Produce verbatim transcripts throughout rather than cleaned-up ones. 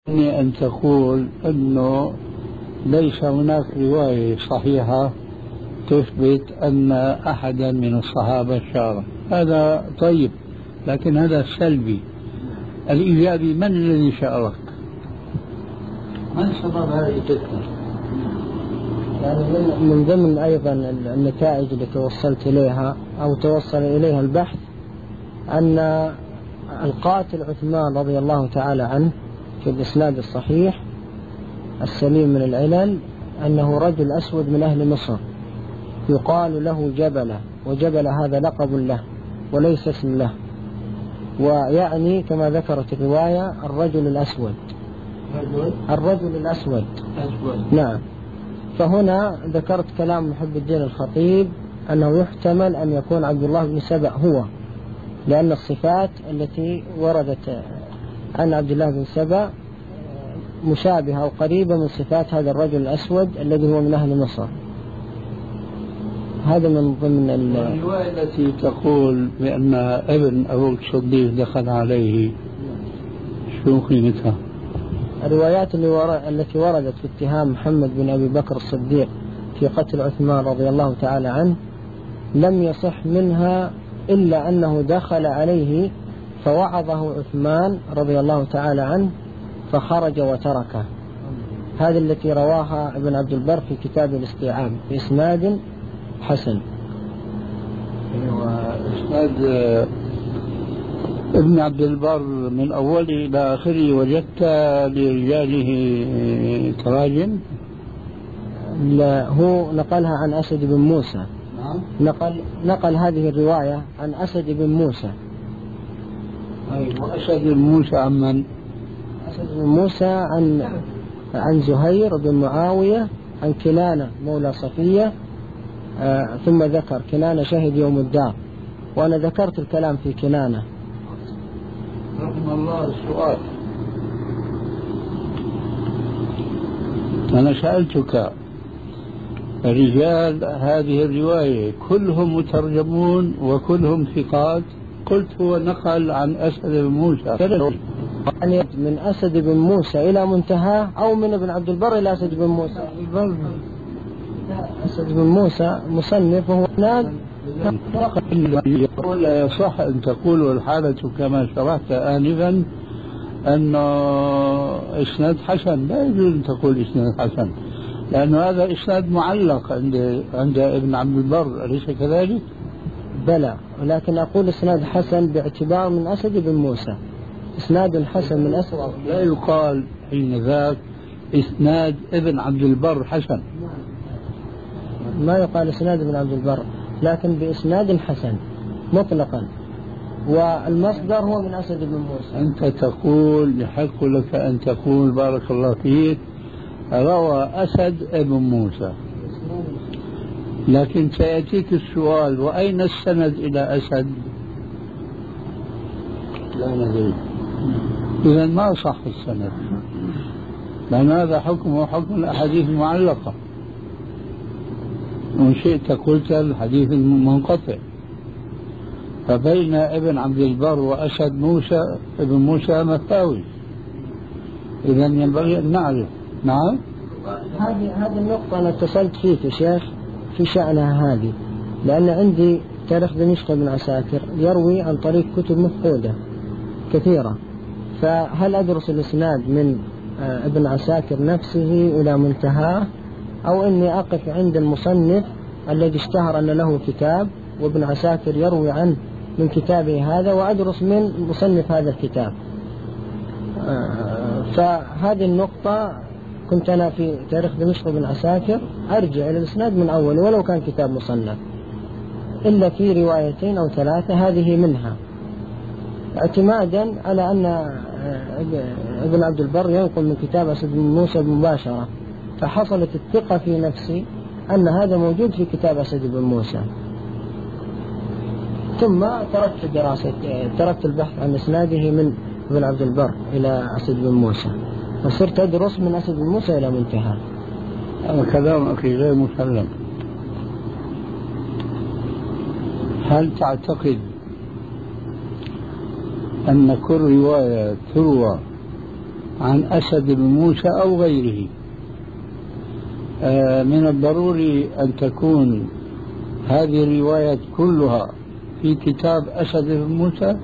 أن تقول أنه ليس هناك رواية صحيحة تثبت أن أحدا من الصحابة شارك. هذا طيب، لكن هذا سلبي. الإيجابي، من الذي شارك؟ من سبب هذه الفتنة؟ يعني من ضمن أيضا النتائج التي توصلت إليها أو توصل إليها البحث أن القاتل عثمان رضي الله تعالى عنه في الإسناد الصحيح السليم من العلل أنه رجل أسود من أهل مصر يقال له جبلة، وجبل هذا لقب له وليس اسم له، ويعني كما ذكرت الرواية الرجل الأسود. الرجل الأسود أسود. نعم. فهنا ذكرت كلام محب الدين الخطيب أنه يحتمل أن يكون عبد الله بن سبأ هو، لأن الصفات التي وردت عن عبد الله بن سبأ مشابهة أو قريبة من صفات هذا الرجل الأسود الذي هو من أهل مصر. هذا من ضمن الرواية التي تقول بأن ابن أبو الصديق دخل عليه، شو قيمتها؟ الروايات اللي ور... التي وردت في اتهام محمد بن أبي بكر الصديق في قتل عثمان رضي الله تعالى عنه لم يصح منها إلا أنه دخل عليه فوعظه عثمان رضي الله تعالى عنه فخرج وتركه. هذه التي رواها ابن عبد البر في كتاب الاستيعاب بإسناد حسن. وإسناد ابن عبد البر من أوله إلى آخره وجدت لرجاله تراجم؟ لا، هو نقلها عن أسد بن موسى. نعم. نقل نقل هذه الرواية عن أسد بن موسى. أيوة. وأسد بن موسى عن من؟ أسد بن موسى عن عن زهير بن معاوية عن كنانة مولى صفية. آه ثم ذكر كنانة شهد يوم الدار، وأنا ذكرت الكلام في كنانة. رحم الله. السؤال، أنا سألتك رجال هذه الرواية كلهم مترجمون وكلهم ثقات، قلت هو نقل عن أسد بن موسى. يعني من أسد بن موسى إلى منتهى أو من ابن عبد البر إلى أسد بن موسى؟ أسد بن موسى مصنف وهو ناد. لا يصح أن تقول والحالة كما شرحت آنفا أنه إسناد حسن. لا يجوز أن تقول إسناد حسن، لأن هذا إسناد معلق عند عند ابن عبد البر، أليس كذلك؟ بلى، ولكن أقول إسناد حسن باعتبار من أسد بن موسى. إسناد حسن من أسد. لا يقال حين ذاك إسناد ابن عبد البر حسن، ما يقال إسناد ابن عبد البر، لكن بإسناد حسن مطلقا، والمصدر هو من أسد بن موسى. أنت تقول يحق لك أن تقول بارك الله فيك روى أسد ابن موسى، لكن سيأتيك السؤال وأين السند إلى أسد؟ لا ندري. إذا ما صح السند، لأن هذا حكمه حكم الأحاديث المعلقة، وإن شئت قلت الحديث المنقطع. فبين ابن عبد البر وأسد موسى ابن موسى مساوي، إذا ينبغي أن نعرف. نعم. هذه هذه النقطة أنا اتصلت فيك يا شيخ في شأنها هذه، لأن عندي تاريخ دمشق بن عساكر يروي عن طريق كتب مفقودة كثيرة، فهل أدرس الإسناد من ابن عساكر نفسه إلى منتهاه، أو إني أقف عند المصنف الذي اشتهر أن له كتاب وابن عساكر يروي عنه من كتابه هذا وأدرس من مصنف هذا الكتاب؟ فهذه النقطة كنت أنا في تاريخ دمشق بن عساكر أرجع إلى الإسناد من أول ولو كان كتاب مصنف، إلا في روايتين أو ثلاثة هذه منها، اعتمادا على أن ابن عبد البر ينقل من كتاب أسد بن موسى مباشرة، فحصلت الثقة في نفسي أن هذا موجود في كتاب أسد بن موسى. ثم تركت دراسة تركت البحث عن إسناده من ابن عبد البر إلى أسد بن موسى، وصرت أدرس من أسد بن موسى إلى منتهى. هذا كلام أخي غير مسلم. هل تعتقد أن كل رواية تروى عن أسد بن موسى أو غيره. من الضروري أن تكون هذه الروايات كلها في كتاب أسد بن موسى.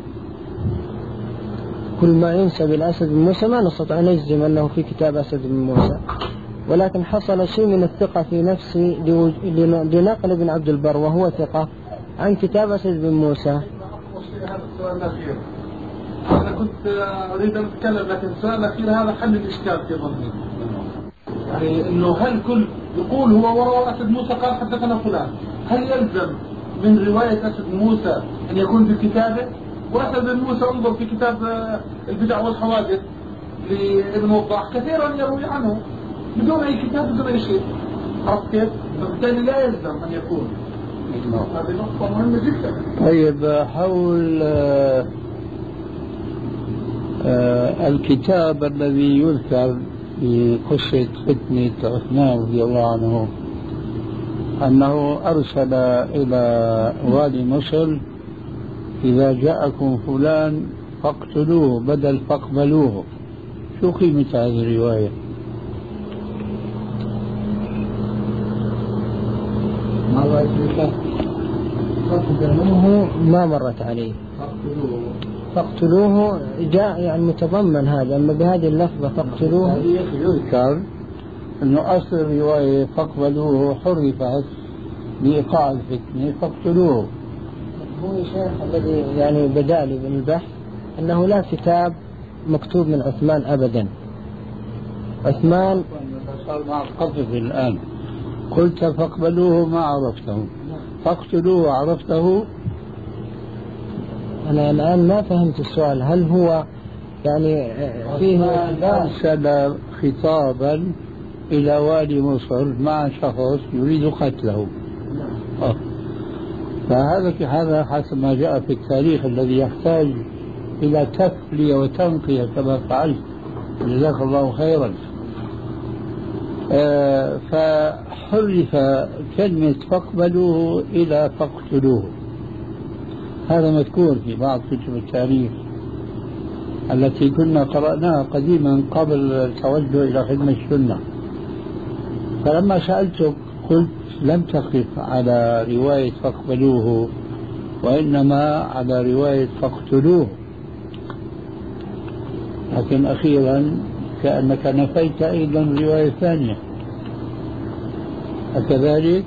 كل ما ينسب الأسد بن موسى ما نستطيع أن نجزم أنه في كتاب أسد بن موسى، ولكن حصل شيء من الثقة في نفسي لنقل ابن عبد البر وهو ثقة عن كتاب أسد بن موسى. هذا السؤال الأخير أنا كنت أريد أن أتكلم، لكن السؤال الأخير هذا حل الإشكال في ظني، يعني إنه هل كل يقول هو وراء أسد موسى قال حدثنا فلان، هل يلزم من رواية أسد موسى أن يكون في كتابه؟ وأسد بن موسى انظر في كتاب البدع والحوادث لابن وضاح كثيرا يروي عنه بدون أي كتاب بدون أي شيء، عرفت كيف؟ فبالتالي لا يلزم أن يكون. هذه نقطة مهمة جدا. طيب حول آه آه الكتاب الذي يذكر في قصة فتنة عثمان رضي الله عنه أنه أرسل إلى والي مصر إذا جاءكم فلان فاقتلوه بدل فاقبلوه، شو قيمة هذه الرواية؟ فاقتلوه ما مرت عليه، فاقتلوه جاء يعني متضمن هذا، أما بهذه اللفظة فاقتلوه يذكر أنه أصل الرواية فاقبلوه حرفت بإيقاع الفتنة فاقتلوه. هو الشيخ الذي يعني بدأ لي بالبحث أنه لا كتاب مكتوب من عثمان أبدا. عثمان صار مع القذف الآن، قلت فاقبلوه ما عرفته، فاقتلوه عرفته. أنا الآن ما فهمت السؤال، هل هو يعني فيه أرسل خطابا إلى والي مصر مع شخص يريد قتله، أه. فهذا هذا حسب ما جاء في التاريخ الذي يحتاج إلى تفلية وتنقية كما فعلت، جزاك الله خيرا. آه فحرف كلمة فاقبلوه إلى فاقتلوه، هذا مذكور في بعض كتب التاريخ التي كنا قرأناها قديما قبل التوجه إلى خدمة السنة. فلما سألتك قلت لم تقف على رواية فاقبلوه وإنما على رواية فاقتلوه، لكن أخيرا كأنك نفيت أيضا رواية ثانية، أكذلك؟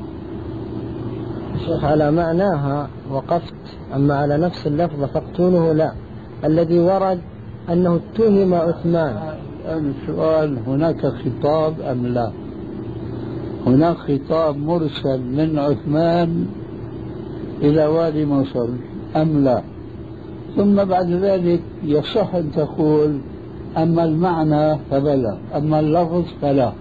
شيخ على معناها وقفت، أما على نفس اللفظ فاقتلوه لا. الذي ورد أنه اتهم عثمان. السؤال هناك خطاب أم لا؟ هناك خطاب مرسل من عثمان إلى والي مصر أم لا؟ ثم بعد ذلك يصح أن تقول أما المعنى فبلا، أما اللفظ فلا.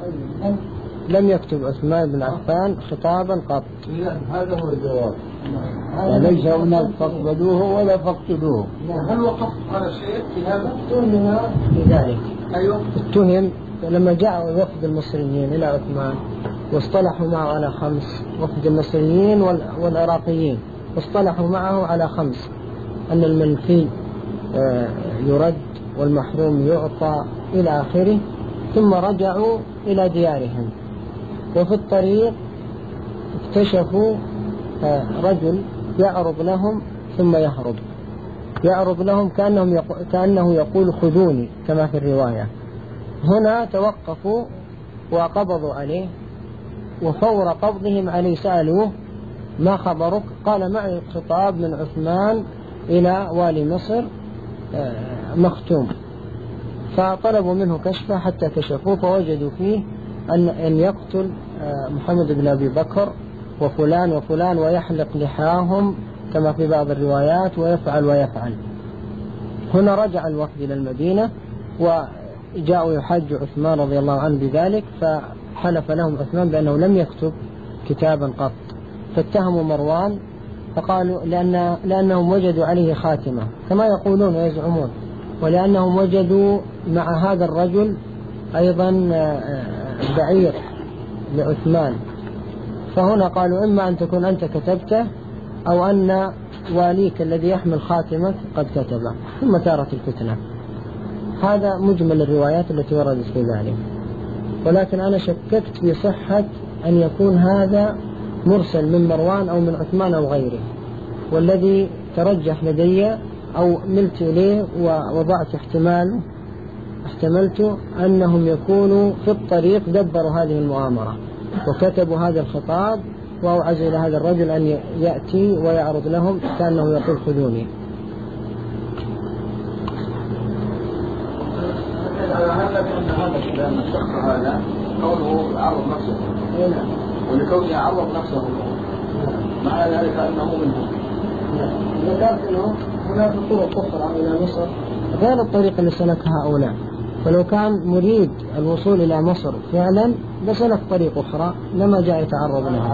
لم يكتب عثمان بن عفان خطابا قط. هذا هو الجواب، وليس هناك فاقبلوه ولا فاقتلوه. هل وقفت على شيء في هذا؟ اتهم في ذلك. أيوه. اتهم لما جاء وفد المصريين إلى عثمان واصطلحوا معه على خمس، وفد المصريين والعراقيين واصطلحوا معه على خمس: أن المنفي يرد والمحروم يعطى إلى آخره، ثم رجعوا إلى ديارهم. وفي الطريق اكتشفوا رجل يعرض لهم ثم يهرب، يعرض لهم كأنهم يقو... كأنه يقول خذوني كما في الرواية. هنا توقفوا وقبضوا عليه، وفور قبضهم عليه سألوه ما خبرك؟ قال معي خطاب من عثمان إلى والي مصر مختوم. فطلبوا منه كشفه حتى كشفوه، فوجدوا فيه أن أن يقتل محمد بن أبي بكر وفلان وفلان ويحلق لحاهم كما في بعض الروايات ويفعل ويفعل. هنا رجع الوفد إلى المدينة وجاءوا يحاج عثمان رضي الله عنه بذلك، فحلف لهم عثمان بأنه لم يكتب كتابا قط. فاتهموا مروان فقالوا لأن لأنهم وجدوا عليه خاتمة كما يقولون ويزعمون، ولأنهم وجدوا مع هذا الرجل أيضا بعير لعثمان. فهنا قالوا إما أن تكون أنت كتبته أو أن واليك الذي يحمل خاتمك قد كتبه، ثم ثارت الفتنة. هذا مجمل الروايات التي وردت في ذلك. ولكن أنا شككت في صحة أن يكون هذا مرسل من مروان أو من عثمان أو غيره، والذي ترجح لدي أو ملت إليه ووضعت احتمال احتملت أنهم يكونوا في الطريق دبروا هذه المؤامرة وكتبوا هذا الخطاب وأوعزوا إلى هذا الرجل أن يأتي ويعرض لهم كأنه يقول خذوني. هل لك أن هذا لأن الشخص هذا كونه يعرض نفسه ولكونه يعرض نفسه مع ذلك أنه منهم؟ ذكرت أنه هناك طرق أخرى إلى مصر غير الطريق اللي سلكها هؤلاء، فلو كان مريد الوصول إلى مصر فعلا لسلك طريق أخرى لما جاء يتعرض لها.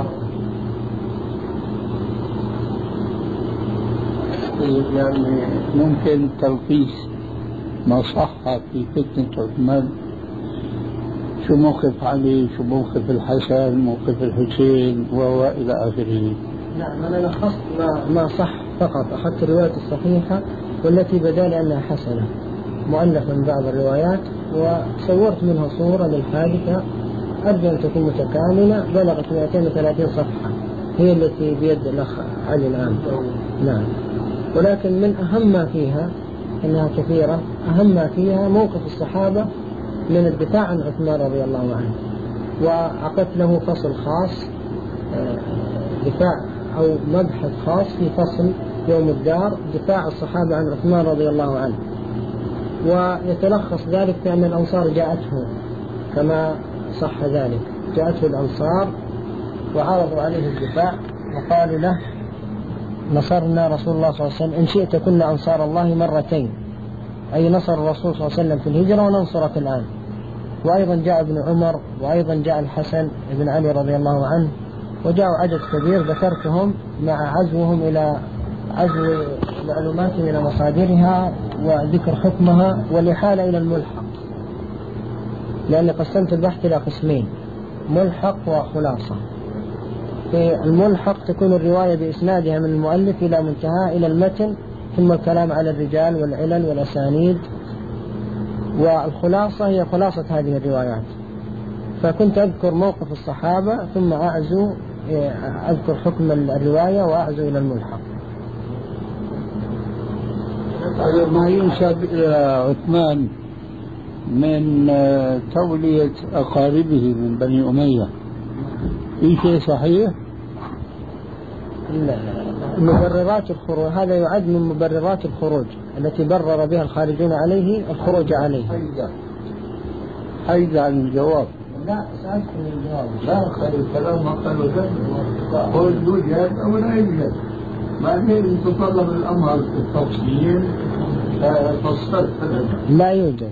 يعني ممكن تلخيص ما صح في فتنة عثمان، شو موقف علي، شو موقف الحسن، موقف الحسين وإلى آخره. نعم أنا لخصت ما, ما صح فقط، أخذت الرواية الصحيحة والتي بدا لي أنها حسنة مؤلفة من بعض الروايات وصورت منها صورة للحادثة أرجو أن تكون متكاملة بلغت مئتين وثلاثين صفحة هي التي بيد الأخ علي الآن. نعم ولكن من أهم ما فيها إنها كثيرة، أهم ما فيها موقف الصحابة من الدفاع عن عثمان رضي الله عنه، وعقدت له فصل خاص دفاع أو مبحث خاص في فصل يوم الدار دفاع الصحابة عن عثمان رضي الله عنه، ويتلخص ذلك في أن الأنصار جاءته كما صح ذلك، جاءته الأنصار وعرضوا عليه الدفاع وقالوا له نصرنا رسول الله صلى الله عليه وسلم إن شئت كنا أنصار الله مرتين، أي نصر الرسول صلى الله عليه وسلم في الهجرة وننصرك الآن. وأيضا جاء ابن عمر وأيضا جاء الحسن بن علي رضي الله عنه وجاءوا عدد كبير ذكرتهم مع عزوهم إلى عزو معلوماتهم إلى مصادرها وذكر حكمها والإحالة إلى الملحق، لأني قسمت البحث إلى قسمين ملحق وخلاصة. في الملحق تكون الرواية بإسنادها من المؤلف إلى منتهى إلى المتن ثم الكلام على الرجال والعلل والأسانيد، والخلاصة هي خلاصة هذه الروايات. فكنت أذكر موقف الصحابة ثم أعزو أذكر حكم الرواية وأعزو إلى الملحق. ما ينسب إلى عثمان من تولية أقاربه من بني أمية في شيء صحيح؟ لا مبررات الخروج هذا يعد من مبررات الخروج التي برر بها الخارجون عليه الخروج عليه. حيد عن الجواب. لا سألت من الجواب. لا خلي الكلام ما قالوا ذلك قول يوجد أو لا يوجد، ما هي تطلب الأمر التفصيل تصفت لا يوجد.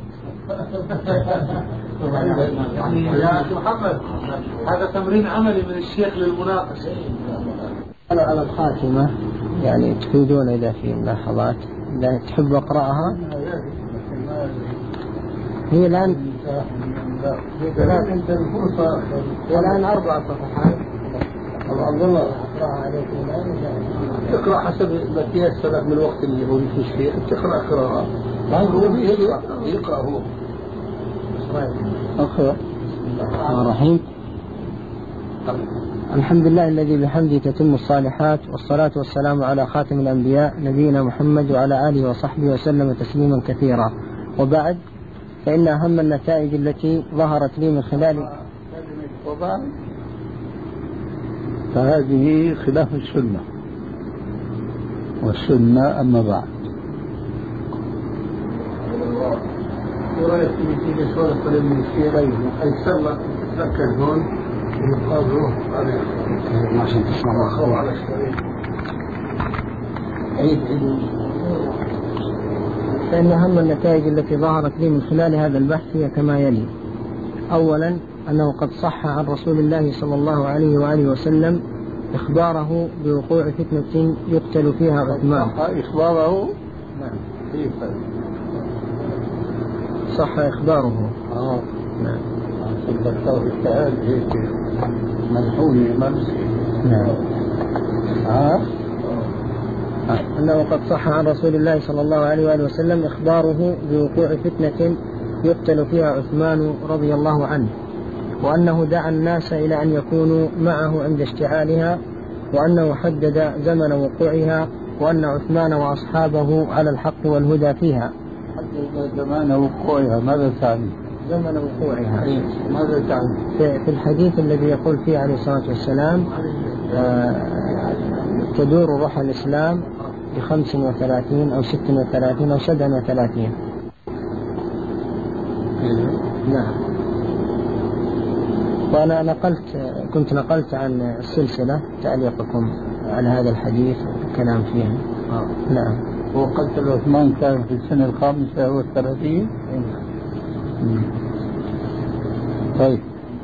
يعني يا محمد هذا تمرين عملي من الشيخ للمناقشة. على الخاتمة يعني تفيدون إذا في ملاحظات إذا تحب أقرأها. هي الآن والآن أربع صفحات أظن أقرأها عليكم الآن. تقرأ حسب ما تيسر لك من الوقت اللي هو في الشيخ تقرأ قراءة يقرأ هو. أقرأ. الرحمن الرحيم. الحمد لله الذي بحمده تتم الصالحات، والصلاة والسلام على خاتم الأنبياء نبينا محمد وعلى آله وصحبه وسلم تسليما كثيرا. وبعد، فإن أهم النتائج التي ظهرت لي من خلال وبعد فهذه خلاف السنة، والسنة أما بعد. ورأيت في تيجي صورة قليل من الشيرين أيسر لك تتذكر هون يقابلوه عشان تسمع الخبر على الشريك عيد عيد. فإن أهم النتائج التي ظهرت لي من خلال هذا البحث هي كما يلي. أولا أنه قد صح عن رسول الله صلى الله عليه وآله وسلم إخباره بوقوع فتنة يقتل فيها عثمان. إخباره؟ نعم. كيف؟ صح إخباره. آه. نعم. تذكر التهاب هيك منحوني ممسك. نعم. ها؟ أنه قد صح عن رسول الله صلى الله عليه وآله وسلم إخباره بوقوع فتنة يقتل فيها عثمان رضي الله عنه، وأنه دعا الناس إلى أن يكونوا معه عند اشتعالها، وأنه حدد زمن وقوعها، وأن عثمان وأصحابه على الحق والهدى فيها. حدد زمان وقوعها ماذا تعني؟ زمن وقوعها ماذا تعني؟ في الحديث الذي يقول فيه عليه الصلاة والسلام آه تدور روح الإسلام بخمس وثلاثين أو ست وثلاثين أو سبع وثلاثين. نعم. وأنا نقلت كنت نقلت عن السلسلة تعليقكم على هذا الحديث والكلام فيه. آه. نعم. وقتل عثمان كان في السنة الخامسة والثلاثين. طيب.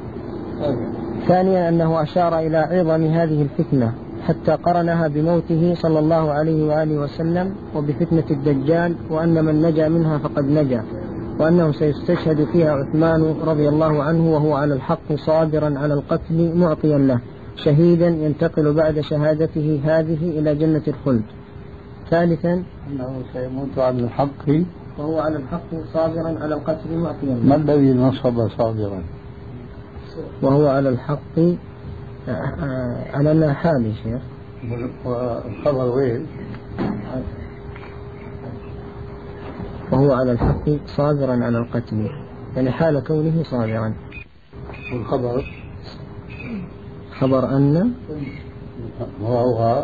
ثانيا أنه أشار إلى عظم هذه الفتنة حتى قرنها بموته صلى الله عليه وآله وسلم وبفتنة الدجال، وأن من نجا منها فقد نجا، وأنه سيستشهد فيها عثمان رضي الله عنه وهو على الحق صابرا على القتل معطيا له، شهيدا ينتقل بعد شهادته هذه إلى جنة الخلد. ثالثا أنه سيموت على الحق وهو على الحق صابرا على القتل معطيا له. ما الذي نصب صابرا؟ وهو على الحق على أنها حال شيخ. والخبر وين؟ وهو على الحق صابرا على القتل، يعني حال كونه صابرا. والخبر خبر أن وهو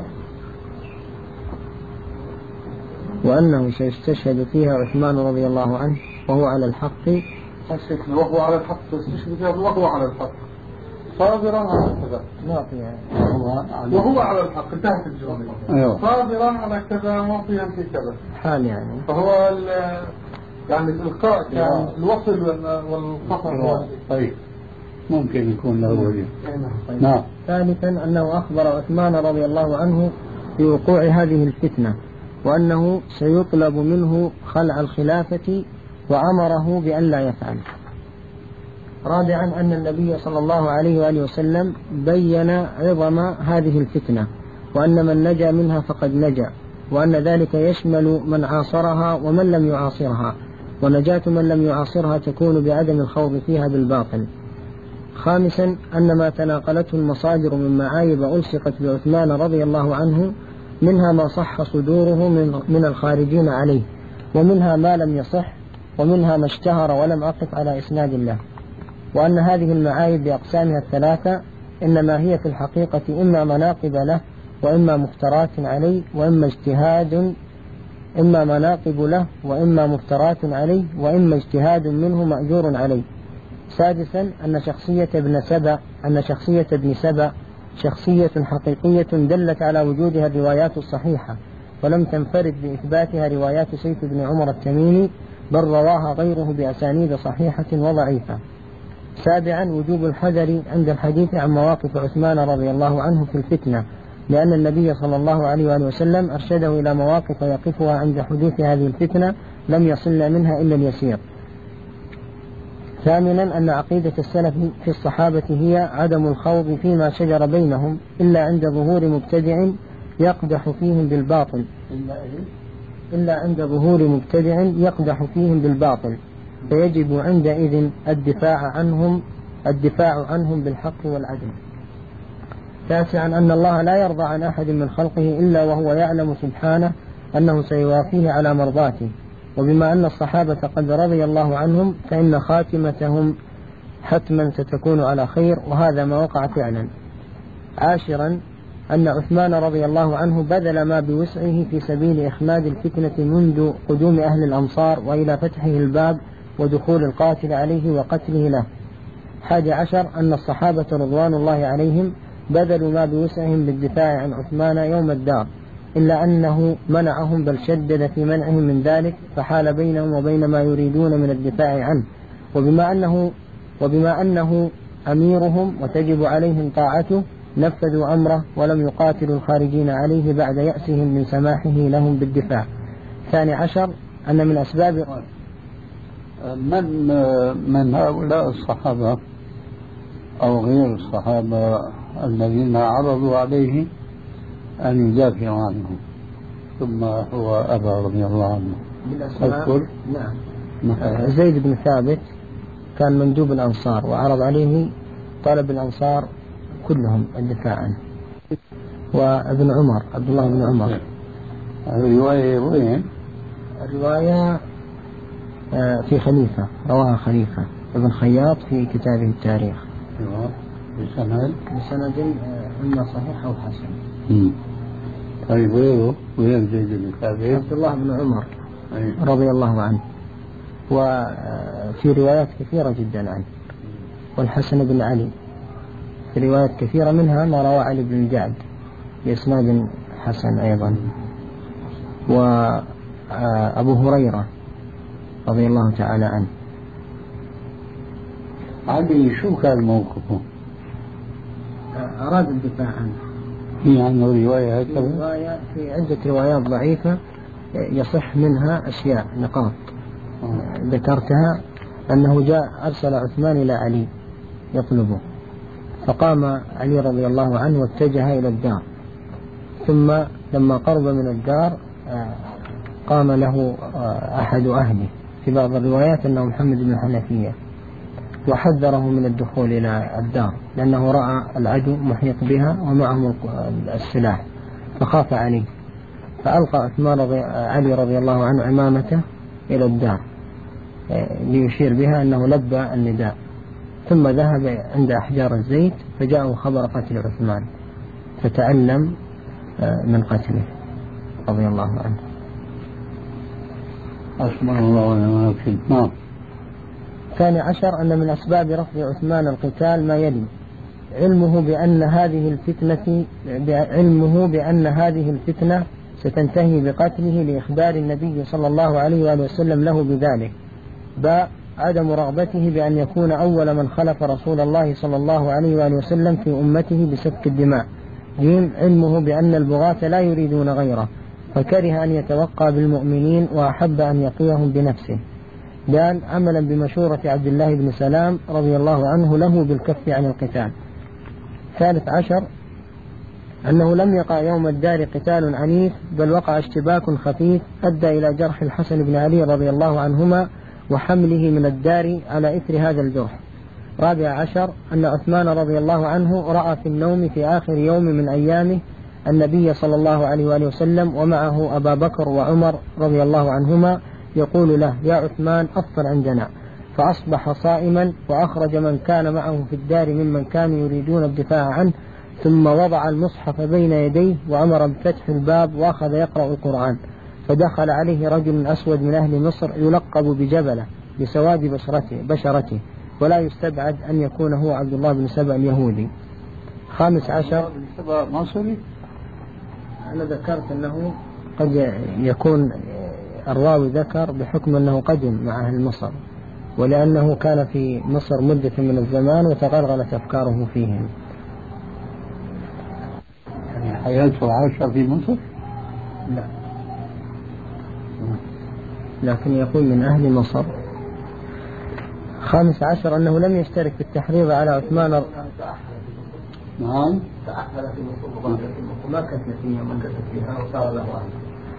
وأنه سيستشهد فيها عثمان رضي الله عنه وهو على الحق. وهو على الحق سيستشهد فيها وهو على الحق صابرا على كذا. معطيا وهو على الحق انتهت الجملة. أيوه. صابرا على كذا معطيا في كذا حال يعني. فهو يعني الإلقاء كان الوصل والقطع. طيب ممكن يكون له وجه. طيب. نعم. ثالثا أنه أخبر عثمان رضي الله عنه بوقوع هذه الفتنة، وأنه سيطلب منه خلع الخلافة، وأمره بأن لا يفعل. رابعا أن النبي صلى الله عليه وآله وسلم بين عظم هذه الفتنة، وأن من نجا منها فقد نجا، وأن ذلك يشمل من عاصرها ومن لم يعاصرها، ونجاة من لم يعاصرها تكون بعدم الخوض فيها بالباطل. خامسا أن ما تناقلته المصادر من معايب ألصقت بعثمان رضي الله عنه منها ما صح صدوره من, من الخارجين عليه، ومنها ما لم يصح، ومنها ما اشتهر ولم أقف على إسناد الله، وأن هذه المعايب بأقسامها الثلاثة إنما هي في الحقيقة إما مناقب له، وإما مفترات عليه، وإما اجتهاد إما مناقب له وإما مفترات عليه، وإما اجتهاد منه مأجور عليه. سادسا أن شخصية ابن سبأ أن شخصية ابن سبأ شخصية حقيقية دلت على وجودها الروايات الصحيحة، ولم تنفرد بإثباتها روايات سيف بن عمر التميمي، بل رواها غيره بأسانيد صحيحة وضعيفة. سابعا وجوب الحذر عند الحديث عن مواقف عثمان رضي الله عنه في الفتنة، لأن النبي صلى الله عليه وآله وسلم أرشده إلى مواقف يقفها عند حدوث هذه الفتنة لم يصل منها إلا اليسير. ثامنا أن عقيدة السلف في الصحابة هي عدم الخوض فيما شجر بينهم إلا عند ظهور مبتدع يقدح فيهم بالباطل إلا عند ظهور مبتدع يقدح فيهم بالباطل فيجب عندئذ الدفاع عنهم الدفاع عنهم بالحق والعدل. تاسعا أن الله لا يرضى عن أحد من خلقه إلا وهو يعلم سبحانه أنه سيوافيه على مرضاته، وبما أن الصحابة قد رضي الله عنهم فإن خاتمتهم حتما ستكون على خير، وهذا ما وقع فعلا. عاشرا أن عثمان رضي الله عنه بذل ما بوسعه في سبيل إخماد الفتنة منذ قدوم أهل الأمصار وإلى فتحه الباب ودخول القاتل عليه وقتله له. حادي عشر أن الصحابة رضوان الله عليهم بذلوا ما بوسعهم بالدفاع عن عثمان يوم الدار، إلا أنه منعهم بل شدد في منعهم من ذلك، فحال بينهم وبين ما يريدون من الدفاع عنه، وبما أنه, وبما أنه أميرهم وتجب عليهم طاعته نفذوا أمره ولم يقاتلوا الخارجين عليه بعد يأسهم من سماحه لهم بالدفاع. ثاني عشر أن من أسباب من من هؤلاء الصحابة أو غير الصحابة الذين عرضوا عليه أن يدافعوا عنه ثم هو أبى رضي الله عنه؟ بالأسماء نعم. زيد بن ثابت كان مندوب الأنصار وعرض عليه طلب الأنصار كلهم الدفاع عنه. وابن عمر عبد الله بن عمر. الرواية وين؟ الرواية في خليفة، رواها خليفة ابن خياط في كتابه التاريخ. بسند بسند إما صحيح أو حسن. مم. طيب ويره وين زيد بن ثابت؟ عبد الله بن عمر رضي الله عنه، وفي روايات كثيرة جدا عنه. والحسن بن علي في روايات كثيرة، منها ما روى علي بن الجعد بإسناد حسن أيضا. وأبو هريرة رضي الله تعالى عنه. علي شو كان موقفه؟ أراد الدفاع عنه. في عنه رواية هكذا؟ رواية في عدة روايات ضعيفة يصح منها أشياء نقاط آه. ذكرتها، أنه جاء أرسل عثمان إلى علي يطلبه، فقام علي رضي الله عنه واتجه إلى الدار، ثم لما قرب من الدار قام له أحد أهله، في بعض الروايات أنه محمد بن الحنفية، وحذره من الدخول إلى الدار لأنه رأى العدو محيط بها ومعهم السلاح فخاف عليه، فألقى عثمان رضي علي رضي الله عنه عمامته إلى الدار ليشير بها أنه لبى النداء، ثم ذهب عند أحجار الزيت فجاءه خبر قتل عثمان فتألم من قتله رضي الله عنه. أسمع الله ونعم الوكيل. نعم. ثاني عشر أن من أسباب رفض عثمان القتال ما يلي: علمه بأن هذه الفتنة علمه بأن هذه الفتنة ستنتهي بقتله لإخبار النبي صلى الله عليه وآله وسلم له بذلك. باء عدم رغبته بأن يكون أول من خلف رسول الله صلى الله عليه وآله وسلم في أمته بسفك الدماء. جيم علمه بأن البغاة لا يريدون غيره فكره أن يتوقى بالمؤمنين وأحب أن يقيهم بنفسه. دال عملا بمشورة عبد الله بن سلام رضي الله عنه له بالكف عن القتال. ثالث عشر أنه لم يقع يوم الدار قتال عنيف، بل وقع اشتباك خفيف أدى إلى جرح الحسن بن علي رضي الله عنهما وحمله من الدار على إثر هذا الجرح. رابع عشر أن عثمان رضي الله عنه رأى في النوم في آخر يوم من أيامه النبي صلى الله عليه وآله وسلم ومعه أبا بكر وعمر رضي الله عنهما يقول له: يا عثمان أفطر عندنا، فأصبح صائما وأخرج من كان معه في الدار ممن كانوا يريدون الدفاع عنه، ثم وضع المصحف بين يديه وأمر بفتح الباب وأخذ يقرأ القرآن، فدخل عليه رجل أسود من أهل مصر يلقب بجبلة بسواد بشرته, بشرته ولا يستبعد أن يكون هو عبد الله بن سبأ اليهودي. خامس عشر مصري. أنا ذكرت أنه قد يكون الراوي ذكر بحكم أنه قدم مع أهل مصر، ولأنه كان في مصر مدة من الزمان وتغلغلت أفكاره فيهم. يعني حياته عاشة في مصر؟ لا، لكن يقول من أهل مصر. خامس عشر أنه لم يشترك في التحريض على عثمان. نعم. تأخر في مصر وما كتب فيها من كتب فيها وصار له عنه.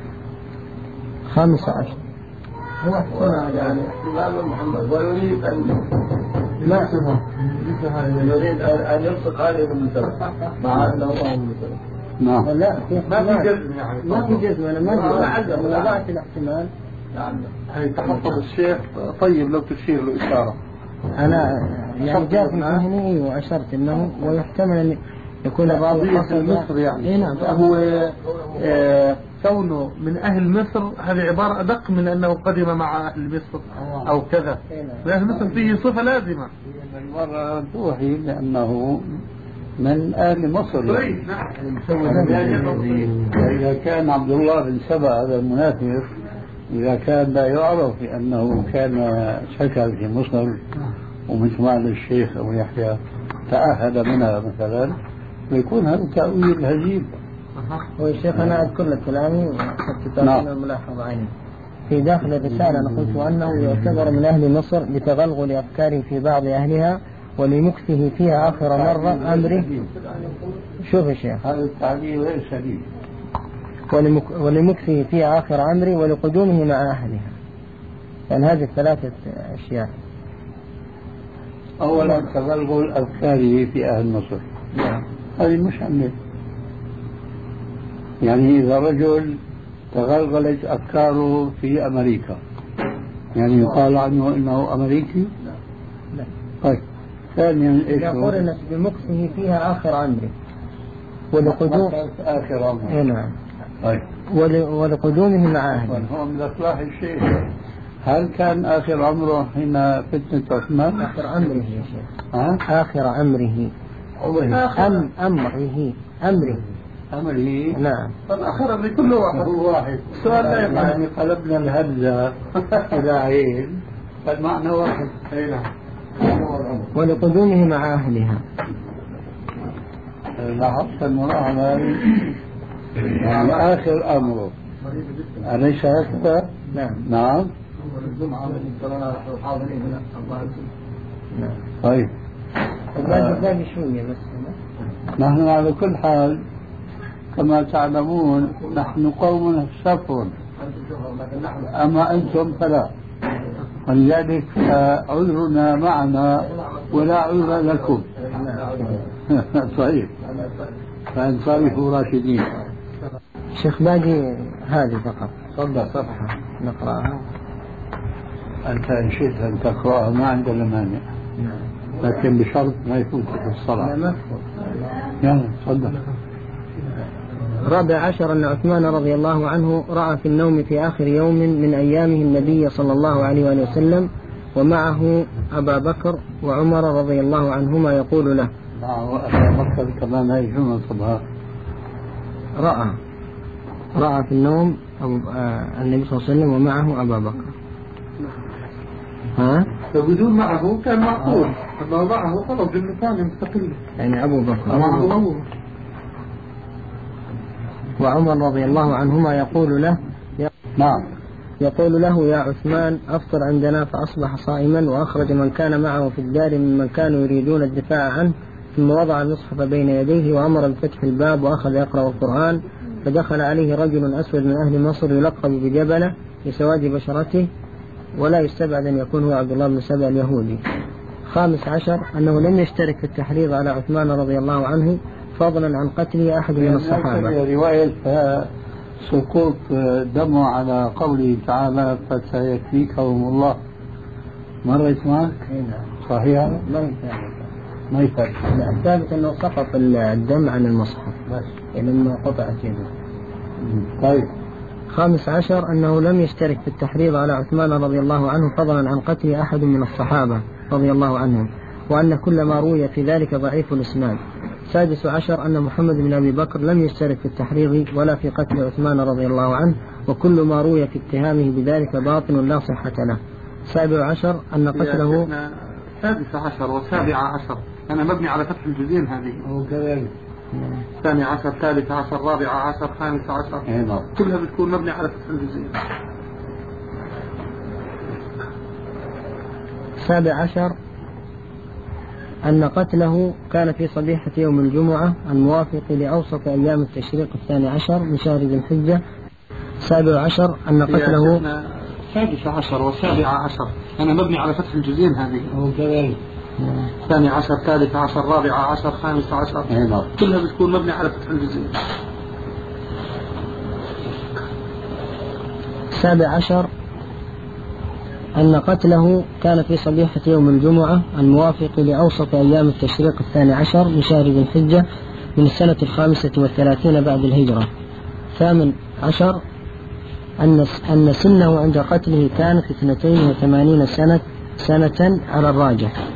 خامس عشر هو احتمال يعني احتمال محمد ويريد أن لا يريد أن يلصق عليه من سبب مع أنه هو من سبب. نعم. لا ما في جزم يعني. ما في جزم. أنا ما أعلم وضعت الاحتمال. نعم. هي تحفظ الشيخ. طيب لو تشير له إشارة. أنا يعني جاء في ذهني وأشرت أنه ويحتمل أن يكون الراضي في مصر يعني. إيه نعم. هو آه كونه من أهل مصر هذه عبارة أدق من أنه قدم مع أهل مصر أو كذا. أهل مصر فيه صفة لازمة. المرة توحي لأنه من أهل مصر يعني. إذا كان عبد الله بن سبأ هذا المنافق، إذا كان لا يعرف بأنه كان سكن في مصر ومثل ما الشيخ أبو يحيى تأهل منها مثلا، ويكون هذا تأويل هزيل. والشيخ أنا أذكر لك كلامي وحتى تعطينا الملاحظة عني. في داخل الرسالة أنا قلت أنه يعتبر من أهل مصر لتغلغل أفكاره في بعض أهلها ولمكثه فيها آخر مرة أمره. شوف يا شيخ، هذا التعليل غير سليم. ولمكثه في آخر عمري ولقدومه مع أهلها. يعني هذه الثلاثة أشياء. أولا تغلغل أفكاره في أهل مصر. نعم. هذه مش عمل. يعني إذا رجل تغلغلت أفكاره في أمريكا يعني يقال عنه إنه أمريكي؟ لا. لا. طيب ثانيا إيش هو؟ يقول إن بمكثه فيها آخر عمري ولقدوم آخر عمري. نعم. طيب ولقدومه مع أهله. هو من أصلاح الشيء. هل كان آخر عمره حين فتنة عثمان؟ آخر عمره يا شيخ. ها؟ آخر عمره. عمره. أم أمره أمره. أمره. نعم. فالآخر اللي كل واحد هو واحد. السؤال لا يقع. يعني قلبنا الهمزة إلى عين فالمعنى واحد. أي نعم. ولقدومه مع أهلها. لاحظت المراعاة يعني آخر أمره أليس هكذا؟ نعم. نعم. نعم. طيب باقي شوية بس. نحن على كل حال كما تعلمون نحن قوم سفر أما أنتم فلا، ولذلك عذرنا معنا ولا عذر لكم. طيب فانصرفوا راشدين. شيخ باقي هذه فقط. تفضل صفحة نقرأها. أنت إن شئت أن تقرأها ما عندنا مانع، لكن بشرط ما يفوتك الصلاة. لا ما تفوت. يلا تفضل. رابع عشر أن عثمان رضي الله عنه رأى في النوم في آخر يوم من أيامه النبي صلى الله عليه وآله وسلم ومعه أبا بكر وعمر رضي الله عنهما يقول له. معه أبا بكر كمان هاي جملة طبعا. رأى رأى في النوم أبو آه النبي صلى الله عليه وسلم ومعه أبا بكر. ها؟ فبدون معه كان معقول، أما معه خلص جملة ثانية مستقلة. يعني أبو بكر معه أبو وعمر رضي الله عنهما يقول له. نعم. يقول له يا عثمان أفطر عندنا، فأصبح صائما وأخرج من كان معه في الدار ممن كانوا يريدون الدفاع عنه، ثم وضع المصحف بين يديه وأمر بفتح الباب وأخذ يقرأ القرآن، فدخل عليه رجل أسود من أهل مصر يلقب بجبلة لسواد بشرته، ولا يستبعد أن يكون هو عبد الله بن سبأ اليهودي. خامس عشر أنه لم يشترك في التحريض على عثمان رضي الله عنه فضلا عن قتله أحد من الصحابة. رواية سقوط دمه على قوله تعالى فسيكفيكهم الله مرت معك؟ صحيح؟ ما يفعل. لا الثابت أنه سقط الدم عن المصحف بس لما قطعت يده. طيب. خامس عشر أنه لم يشترك في التحريض على عثمان رضي الله عنه فضلا عن قتل أحد من الصحابة رضي الله عنهم، وأن كل ما روي في ذلك ضعيف الإسناد. سادس عشر أن محمد بن أبي بكر لم يشترك في التحريض ولا في قتل عثمان رضي الله عنه، وكل ما روي في اتهامه بذلك باطل لا صحة له. سابع عشر أن قتله. سادس عشر وسابع عشر أنا مبني على فتح الجزئين هذه. هو كذلك. ثاني عشر ثالث عشر رابع عشر خامس عشر كلها بتكون مبني على فتح الجزئين. سابع عشر أن قتله كان في صبيحة يوم الجمعة الموافق لأوسط أيام التشريق الثاني عشر من شهر ذي الحجة. سابع عشر أن قتله. سادس عشر وسابع عشر أنا مبني على فتح الجزئين هذه. هو كذلك. ثاني عشر ثالث عشر رابع عشر خامس عشر كلها بتكون مبني على فتح الجزئين. سابع عشر أن قتله كان في صبيحة يوم الجمعة الموافق لأوسط أيام التشريق الثاني عشر من شهر ذي الحجة من السنة الخامسة والثلاثين بعد الهجرة. ثامن عشر أن أن سنه عند قتله كانت اثنتين وثمانين سنة سنة على الراجح.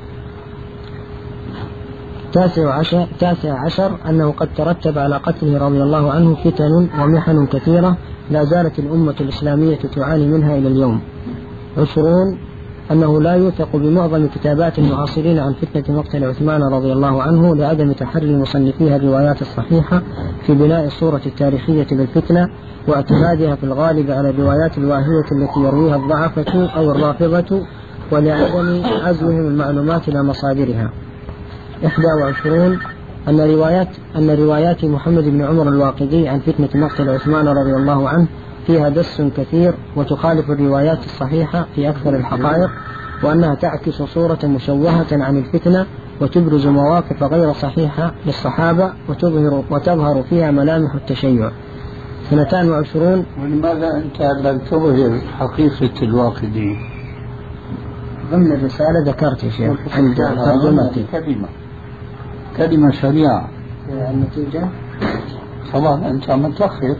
تاسع عشر, تاسع عشر أنه قد ترتب على قتله رضي الله عنه فتن ومحن كثيرة لا زالت الأمة الإسلامية تعاني منها إلى اليوم. عشرون أنه لا يوثق بمعظم كتابات المعاصرين عن فتنة مقتل عثمان رضي الله عنه لعدم تحري مصنفيها الروايات الصحيحة في بناء الصورة التاريخية للفتنة واعتمادها في الغالب على الروايات الواهية التي يرويها الضعفة أو الرافضة ولعدم عزوهم المعلومات إلى مصادرها. إحدى وعشرون أن روايات أن روايات محمد بن عمر الواقدي عن فتنة مقتل عثمان رضي الله عنه فيها دس كثير وتخالف الروايات الصحيحة في أكثر الحقائق، وأنها تعكس صورة مشوهة عن الفتنة وتبرز مواقف غير صحيحة للصحابة وتظهر وتظهر فيها ملامح التشيع. سنتان وعشرون. ولماذا أنت لم تظهر حقيقة الواقدي؟ ضمن الرسالة ذكرت يا شيخ عند ترجمتي كلمة كلمة سريعة. النتيجة خلاص أنت متأخر.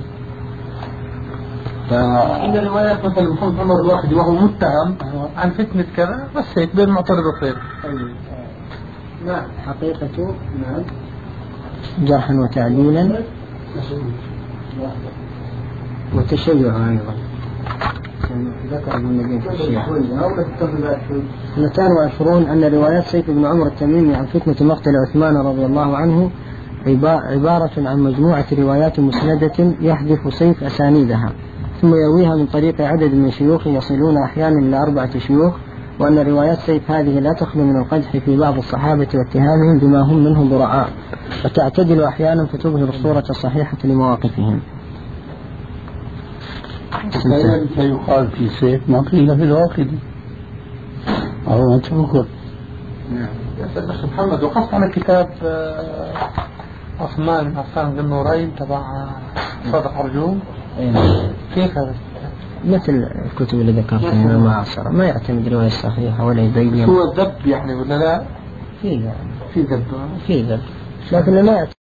عند روايات مثل محمد عمر الواحدي وهو متهم عن فتنة كذا بس هيك بين معترضتين. نعم حقيقة نعم جرحا وتعديلا وتشيعا أيضا ذكر ابن النبي في الشيعة. اثنتان وعشرون أن روايات سيف بن عمر التميمي عن فتنة مقتل عثمان رضي الله عنه عبارة عن مجموعة روايات مسندة يحذف سيف أسانيدها ثم يرويها من طريق عدد من شيوخ يصلون أحيانا إلى أربعة شيوخ، وأن روايات سيف هذه لا تخلو من القدح في بعض الصحابة واتهامهم بما هم منه براء، فتعتدل أحيانا فتظهر الصورة الصحيحة لمواقفهم. فيقال في سيف ما قيل في الواقدي أو ما تذكر. نعم يا سيد محمد وقفت على كتاب عثمان عفان ذي النورين تبع صادق عرجون. كيف هذا؟ مثل الكتب اللي ذكرتها من المعاصرة ما يعتمد رواية صحيحة ولا يبين. هو الذب يعني ولا لا؟ في في ذب في ذب لكن ما يعتمد